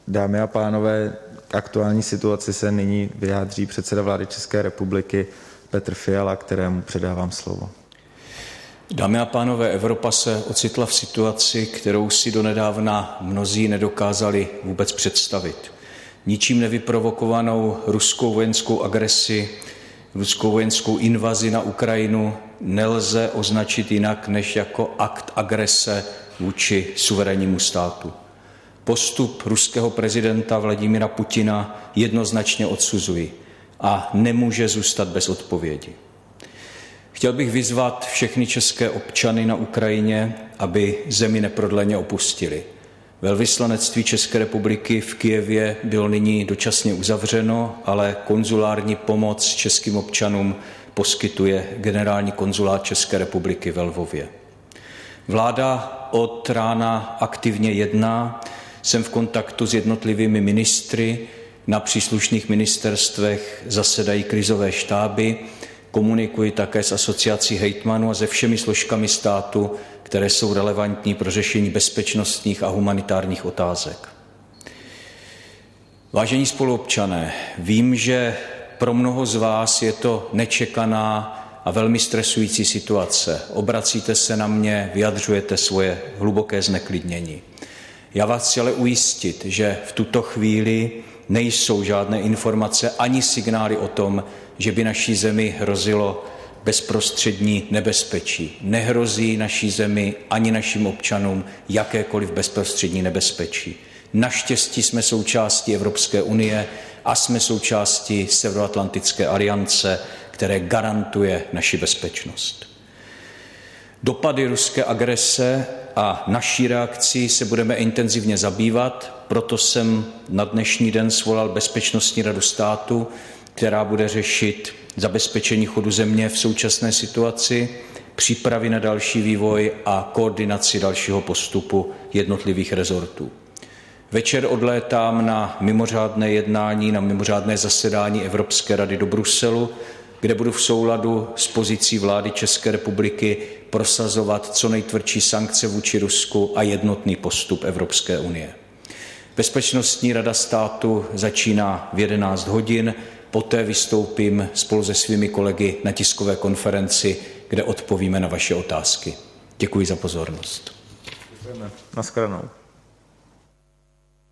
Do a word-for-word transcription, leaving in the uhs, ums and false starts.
Dámy a pánové, k aktuální situaci se nyní vyjádří předseda vlády České republiky Petr Fiala, kterému předávám slovo. Dámy a pánové, Evropa se ocitla v situaci, kterou si donedávna mnozí nedokázali vůbec představit. Ničím nevyprovokovanou ruskou vojenskou agresi, ruskou vojenskou invazi na Ukrajinu nelze označit jinak než jako akt agrese vůči suverénnímu státu. Postup ruského prezidenta Vladimira Putina jednoznačně odsuzuji a nemůže zůstat bez odpovědi. Chtěl bych vyzvat všechny české občany na Ukrajině, aby zemi neprodleně opustili. Velvyslanectví České republiky v Kyjevě bylo nyní dočasně uzavřeno, ale konzulární pomoc českým občanům poskytuje generální konzulát České republiky ve Lvově. Vláda od rána aktivně jedná. Jsem v kontaktu s jednotlivými ministry, na příslušných ministerstvech zasedají krizové štáby, komunikuji také s asociací hejtmanů a se všemi složkami státu, které jsou relevantní pro řešení bezpečnostních a humanitárních otázek. Vážení spoluobčané, vím, že pro mnoho z vás je to nečekaná a velmi stresující situace. Obracíte se na mě, vyjadřujete svoje hluboké zneklidnění. Já vás chci ale ujistit, že v tuto chvíli nejsou žádné informace ani signály o tom, že by naší zemi hrozilo bezprostřední nebezpečí. Nehrozí naší zemi ani našim občanům jakékoliv bezprostřední nebezpečí. Naštěstí jsme součástí Evropské unie a jsme součástí Severoatlantické aliance, které garantuje naši bezpečnost. Dopady ruské agrese a naší reakcí se budeme intenzivně zabývat, proto jsem na dnešní den svolal Bezpečnostní radu státu, která bude řešit zabezpečení chodu země v současné situaci, přípravy na další vývoj a koordinaci dalšího postupu jednotlivých rezortů. Večer odlétám na mimořádné jednání, na mimořádné zasedání Evropské rady do Bruselu, kde budu v souladu s pozicí vlády České republiky prosazovat co nejtvrdší sankce vůči Rusku a jednotný postup Evropské unie. Bezpečnostní rada státu začíná v jedenáct hodin, poté vystoupím spolu se svými kolegy na tiskové konferenci, kde odpovíme na vaše otázky. Děkuji za pozornost. Děkujeme. Naschledanou.